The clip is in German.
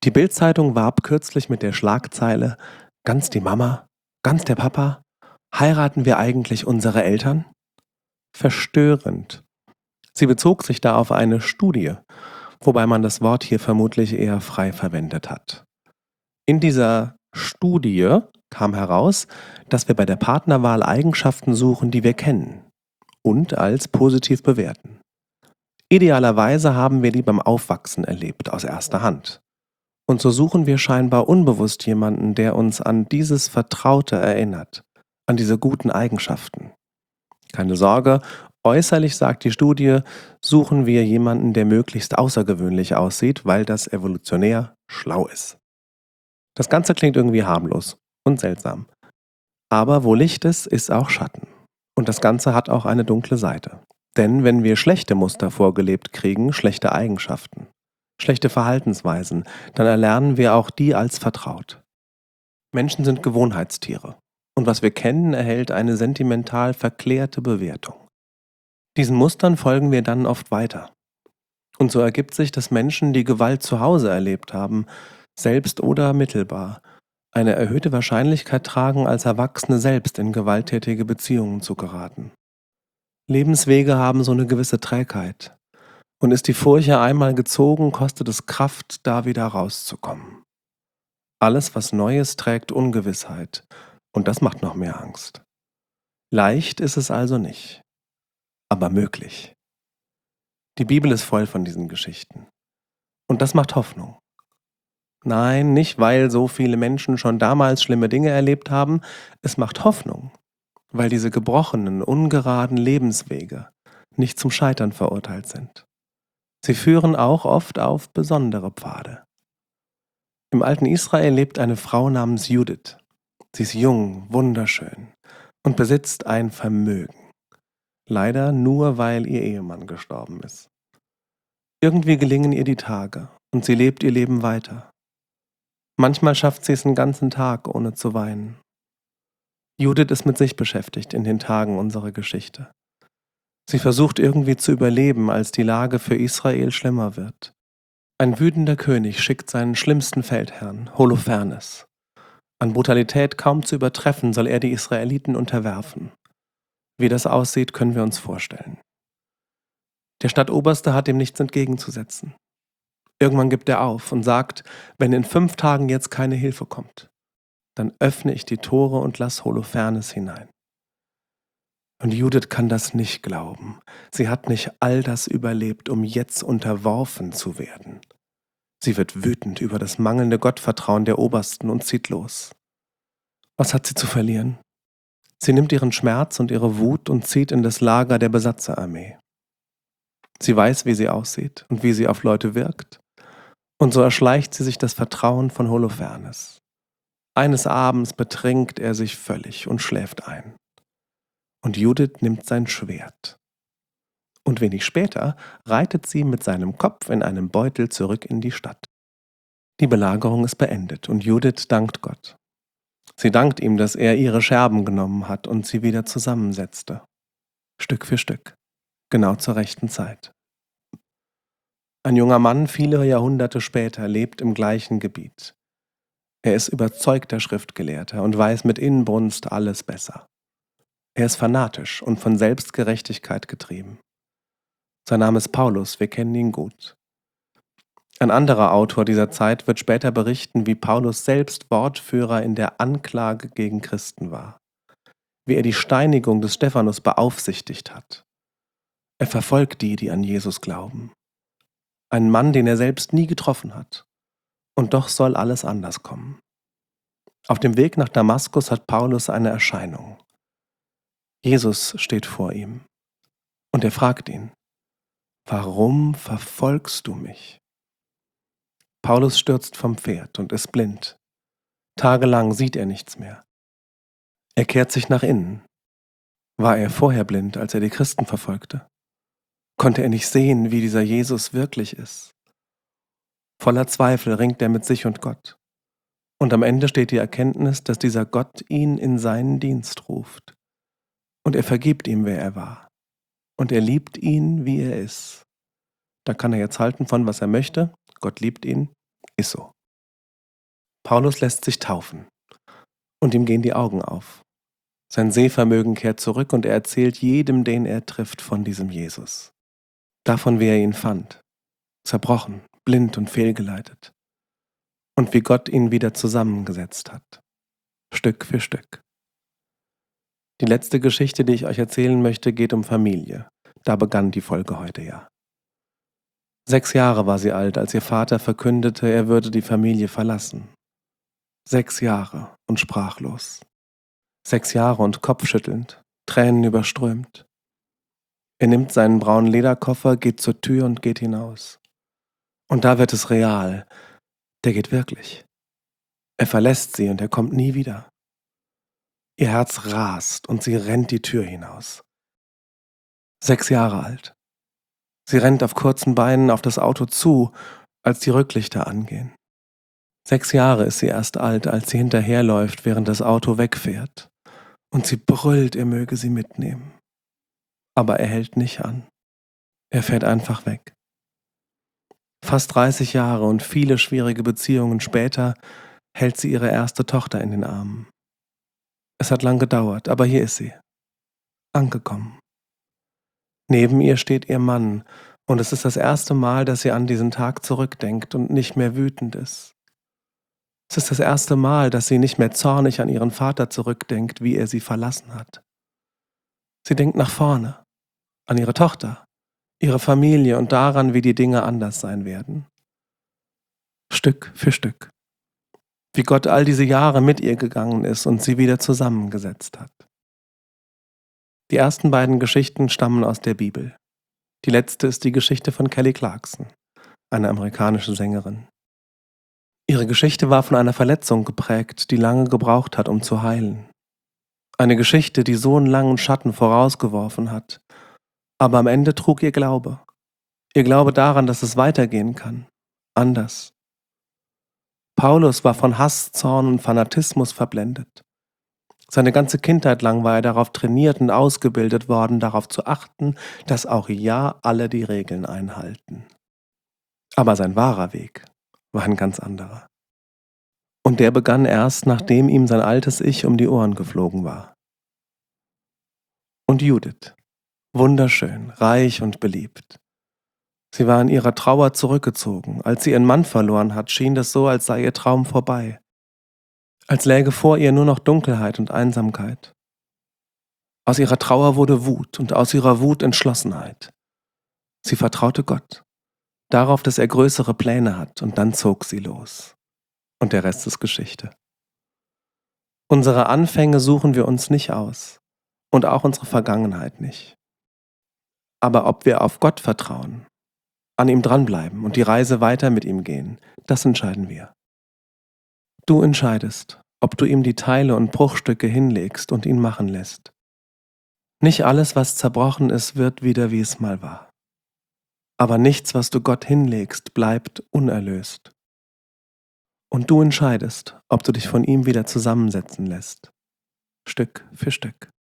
Die Bild-Zeitung warb kürzlich mit der Schlagzeile: „Ganz die Mama, ganz der Papa? Heiraten wir eigentlich unsere Eltern?“ Verstörend. Sie bezog sich da auf eine Studie, wobei man das Wort hier vermutlich eher frei verwendet hat. In dieser Studie kam heraus, dass wir bei der Partnerwahl Eigenschaften suchen, die wir kennen und als positiv bewerten. Idealerweise haben wir die beim Aufwachsen erlebt, aus erster Hand. Und so suchen wir scheinbar unbewusst jemanden, der uns an dieses Vertraute erinnert, an diese guten Eigenschaften. Keine Sorge, äußerlich, sagt die Studie, suchen wir jemanden, der möglichst außergewöhnlich aussieht, weil das evolutionär schlau ist. Das Ganze klingt irgendwie harmlos und seltsam. Aber wo Licht ist auch Schatten. Und das Ganze hat auch eine dunkle Seite. Denn wenn wir schlechte Muster vorgelebt kriegen, schlechte Eigenschaften, schlechte Verhaltensweisen, dann erlernen wir auch die als vertraut. Menschen sind Gewohnheitstiere. Und was wir kennen, erhält eine sentimental verklärte Bewertung. Diesen Mustern folgen wir dann oft weiter. Und so ergibt sich, dass Menschen, die Gewalt zu Hause erlebt haben, selbst oder mittelbar, eine erhöhte Wahrscheinlichkeit tragen, als Erwachsene selbst in gewalttätige Beziehungen zu geraten. Lebenswege haben so eine gewisse Trägheit. Und ist die Furche einmal gezogen, kostet es Kraft, da wieder rauszukommen. Alles, was Neues, trägt Ungewissheit. Und das macht noch mehr Angst. Leicht ist es also nicht, aber möglich. Die Bibel ist voll von diesen Geschichten. Und das macht Hoffnung. Nein, nicht weil so viele Menschen schon damals schlimme Dinge erlebt haben. Es macht Hoffnung, weil diese gebrochenen, ungeraden Lebenswege nicht zum Scheitern verurteilt sind. Sie führen auch oft auf besondere Pfade. Im alten Israel lebt eine Frau namens Judith. Sie ist jung, wunderschön und besitzt ein Vermögen. Leider nur, weil ihr Ehemann gestorben ist. Irgendwie gelingen ihr die Tage und sie lebt ihr Leben weiter. Manchmal schafft sie es einen ganzen Tag, ohne zu weinen. Judith ist mit sich beschäftigt in den Tagen unserer Geschichte. Sie versucht irgendwie zu überleben, als die Lage für Israel schlimmer wird. Ein wütender König schickt seinen schlimmsten Feldherrn, Holofernes. An Brutalität kaum zu übertreffen, soll er die Israeliten unterwerfen. Wie das aussieht, können wir uns vorstellen. Der Stadtoberste hat dem nichts entgegenzusetzen. Irgendwann gibt er auf und sagt, wenn in 5 Tagen jetzt keine Hilfe kommt, dann öffne ich die Tore und lass Holofernes hinein. Und Judith kann das nicht glauben. Sie hat nicht all das überlebt, um jetzt unterworfen zu werden. Sie wird wütend über das mangelnde Gottvertrauen der Obersten und zieht los. Was hat sie zu verlieren? Sie nimmt ihren Schmerz und ihre Wut und zieht in das Lager der Besatzerarmee. Sie weiß, wie sie aussieht und wie sie auf Leute wirkt. Und so erschleicht sie sich das Vertrauen von Holofernes. Eines Abends betrinkt er sich völlig und schläft ein. Und Judith nimmt sein Schwert. Und wenig später reitet sie mit seinem Kopf in einem Beutel zurück in die Stadt. Die Belagerung ist beendet und Judith dankt Gott. Sie dankt ihm, dass er ihre Scherben genommen hat und sie wieder zusammensetzte. Stück für Stück. Genau zur rechten Zeit. Ein junger Mann, viele Jahrhunderte später, lebt im gleichen Gebiet. Er ist überzeugter Schriftgelehrter und weiß mit Inbrunst alles besser. Er ist fanatisch und von Selbstgerechtigkeit getrieben. Sein Name ist Paulus, wir kennen ihn gut. Ein anderer Autor dieser Zeit wird später berichten, wie Paulus selbst Wortführer in der Anklage gegen Christen war. Wie er die Steinigung des Stephanus beaufsichtigt hat. Er verfolgt die, die an Jesus glauben. Ein Mann, den er selbst nie getroffen hat. Und doch soll alles anders kommen. Auf dem Weg nach Damaskus hat Paulus eine Erscheinung. Jesus steht vor ihm. Und er fragt ihn, warum verfolgst du mich? Paulus stürzt vom Pferd und ist blind. Tagelang sieht er nichts mehr. Er kehrt sich nach innen. War er vorher blind, als er die Christen verfolgte? Konnte er nicht sehen, wie dieser Jesus wirklich ist? Voller Zweifel ringt er mit sich und Gott. Und am Ende steht die Erkenntnis, dass dieser Gott ihn in seinen Dienst ruft. Und er vergibt ihm, wer er war. Und er liebt ihn, wie er ist. Da kann er jetzt halten von, was er möchte. Gott liebt ihn. Ist so. Paulus lässt sich taufen und ihm gehen die Augen auf. Sein Sehvermögen kehrt zurück und er erzählt jedem, den er trifft, von diesem Jesus. Davon, wie er ihn fand, zerbrochen, blind und fehlgeleitet. Und wie Gott ihn wieder zusammengesetzt hat, Stück für Stück. Die letzte Geschichte, die ich euch erzählen möchte, geht um Familie. Da begann die Folge heute ja. 6 Jahre war sie alt, als ihr Vater verkündete, er würde die Familie verlassen. 6 Jahre und sprachlos. 6 Jahre und kopfschüttelnd, Tränen überströmt. Er nimmt seinen braunen Lederkoffer, geht zur Tür und geht hinaus. Und da wird es real. Der geht wirklich. Er verlässt sie und er kommt nie wieder. Ihr Herz rast und sie rennt die Tür hinaus. 6 Jahre alt. Sie rennt auf kurzen Beinen auf das Auto zu, als die Rücklichter angehen. 6 Jahre ist sie erst alt, als sie hinterherläuft, während das Auto wegfährt. Und sie brüllt, er möge sie mitnehmen. Aber er hält nicht an. Er fährt einfach weg. Fast 30 Jahre und viele schwierige Beziehungen später hält sie ihre erste Tochter in den Armen. Es hat lang gedauert, aber hier ist sie. Angekommen. Neben ihr steht ihr Mann, und es ist das erste Mal, dass sie an diesen Tag zurückdenkt und nicht mehr wütend ist. Es ist das erste Mal, dass sie nicht mehr zornig an ihren Vater zurückdenkt, wie er sie verlassen hat. Sie denkt nach vorne, an ihre Tochter, ihre Familie und daran, wie die Dinge anders sein werden. Stück für Stück. Wie Gott all diese Jahre mit ihr gegangen ist und sie wieder zusammengesetzt hat. Die ersten beiden Geschichten stammen aus der Bibel. Die letzte ist die Geschichte von Kelly Clarkson, eine amerikanische Sängerin. Ihre Geschichte war von einer Verletzung geprägt, die lange gebraucht hat, um zu heilen. Eine Geschichte, die so einen langen Schatten vorausgeworfen hat. Aber am Ende trug ihr Glaube. Ihr Glaube daran, dass es weitergehen kann. Anders. Paulus war von Hass, Zorn und Fanatismus verblendet. Seine ganze Kindheit lang war er darauf trainiert und ausgebildet worden, darauf zu achten, dass auch ja alle die Regeln einhalten. Aber sein wahrer Weg war ein ganz anderer. Und der begann erst, nachdem ihm sein altes Ich um die Ohren geflogen war. Und Judith, wunderschön, reich und beliebt. Sie war in ihrer Trauer zurückgezogen. Als sie ihren Mann verloren hat, schien das so, als sei ihr Traum vorbei. Als läge vor ihr nur noch Dunkelheit und Einsamkeit. Aus ihrer Trauer wurde Wut und aus ihrer Wut Entschlossenheit. Sie vertraute Gott, darauf, dass er größere Pläne hat, und dann zog sie los. Und der Rest ist Geschichte. Unsere Anfänge suchen wir uns nicht aus und auch unsere Vergangenheit nicht. Aber ob wir auf Gott vertrauen, an ihm dranbleiben und die Reise weiter mit ihm gehen, das entscheiden wir. Du entscheidest, ob du ihm die Teile und Bruchstücke hinlegst und ihn machen lässt. Nicht alles, was zerbrochen ist, wird wieder, wie es mal war. Aber nichts, was du Gott hinlegst, bleibt unerlöst. Und du entscheidest, ob du dich von ihm wieder zusammensetzen lässt. Stück für Stück.